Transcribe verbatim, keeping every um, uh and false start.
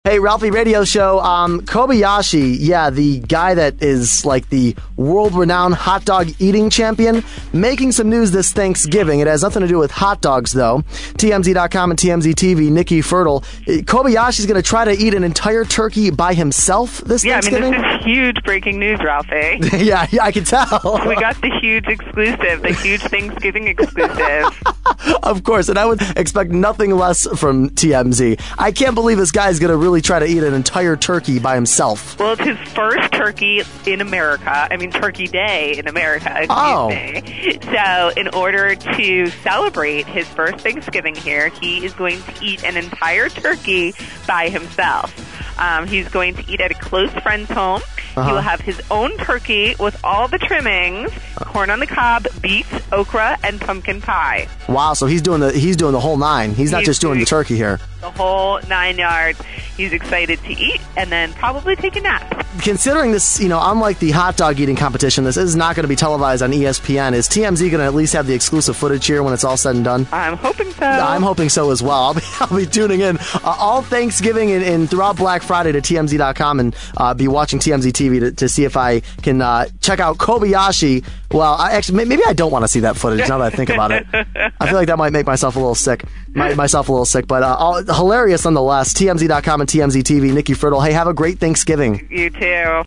Hey, Ralphie Radio Show. Um, Kobayashi, yeah, the guy that is like the world-renowned hot dog eating champion, making some news this Thanksgiving. It has nothing to do with hot dogs, though. T M Z dot com and T M Z T V, Nikki Fertile. Kobayashi's going to try to eat an entire turkey by himself this yeah, Thanksgiving? Yeah, I mean, this is huge breaking news, Ralphie. yeah, yeah, I can tell. We got the huge exclusive, the huge Thanksgiving exclusive. Of course, and I would expect nothing less from T M Z. I can't believe this guy's going to really try to eat an entire turkey by himself. Well, it's his first turkey in America. I mean, Turkey Day in America, excuse oh. me. So, in order to celebrate his first Thanksgiving here, he is going to eat an entire turkey by himself. Um, he's going to eat at a close friend's home. Uh-huh. He will have his own turkey with all the trimmings, corn on the cob, beets, okra, and pumpkin pie. Wow, so he's doing the he's doing the whole nine. He's not he's just doing, doing the turkey here. The whole nine yards. He's excited to eat and then probably take a nap. Considering this, you know, unlike the hot dog eating competition, this is not going to be televised on E S P N. Is T M Z going to at least have the exclusive footage here when it's all said and done? I'm hoping so. I'm hoping so as well. I'll be, I'll be tuning in uh, all Thanksgiving and, and throughout Black Friday to T M Z dot com and uh, be watching T M Z T V to, to see if I can uh, check out Kobayashi. Well, I actually, maybe I don't want to see that footage now that I think about it. I feel like that might make myself a little sick. My, myself a little sick, but uh, all, hilarious nonetheless. T M Z dot com and T M Z T V. Nikki Fertile. Hey, have a great Thanksgiving. You too.